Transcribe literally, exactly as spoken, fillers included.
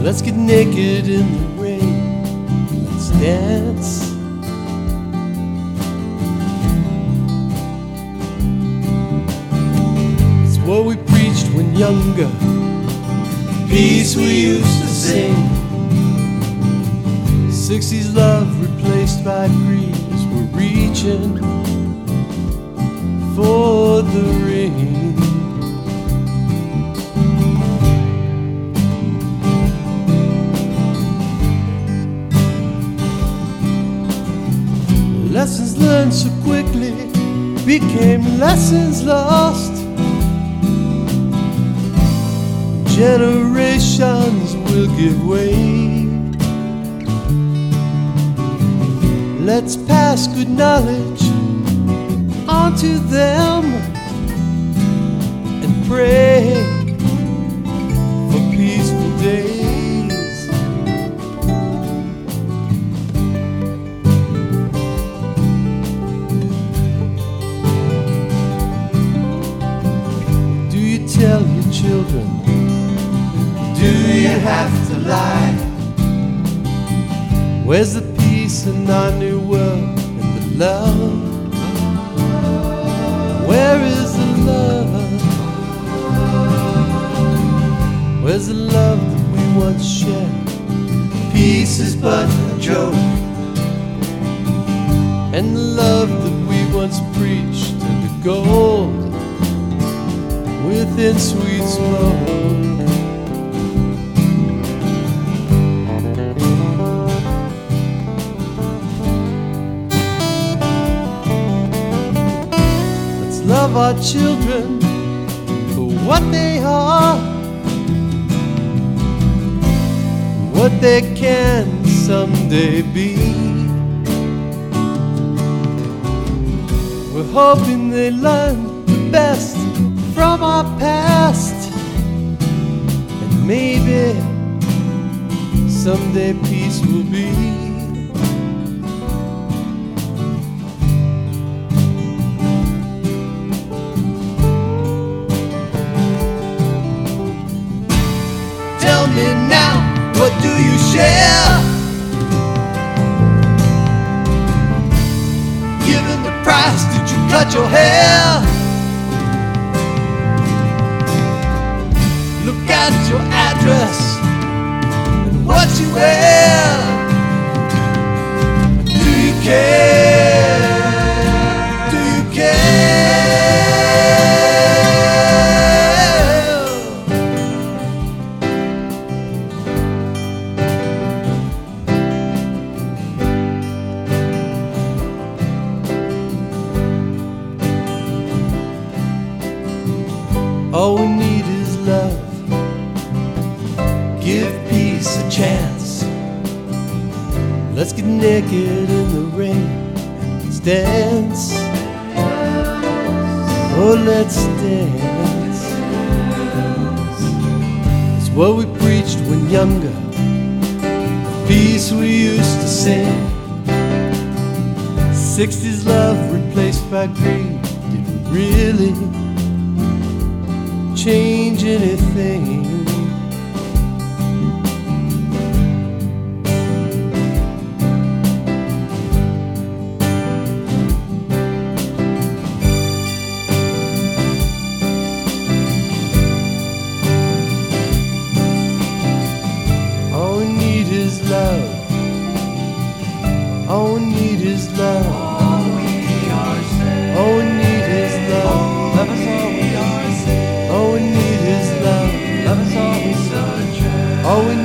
Let's get naked in the rain. Let's dance. It's what we preached when younger. Peace we used to sing. Sixties love replaced by greed as we're reaching for the ring. Lessons learned so quickly became lessons lost. Generations will give way. Let's pass good knowledge onto them and pray for peaceful days. Do you tell your children? Do you have to lie? Where's the peace in our new world and the love? Where is the love? Where's the love that we once shared? Peace is but a joke, and the love that we once preached turned to gold within sweet smoke. Love our children for what they are, what they can someday be. We're hoping they learn the best from our past, and maybe someday peace will be. Now, what do you share? Given the price, did you cut your hair? Look at your address and what you wear. Do you care? Do you care? All we need is love. Give peace a chance. Let's get naked in the rain and let's dance. Oh, let's dance. It's what we preached when younger. Peace we used to sing. Sixties love replaced by greed. Did we really change anything? All we need is love. All we need is love. All we are saying. All we need is love. Love us all we are saying. All we need is love. Love us all we search. All we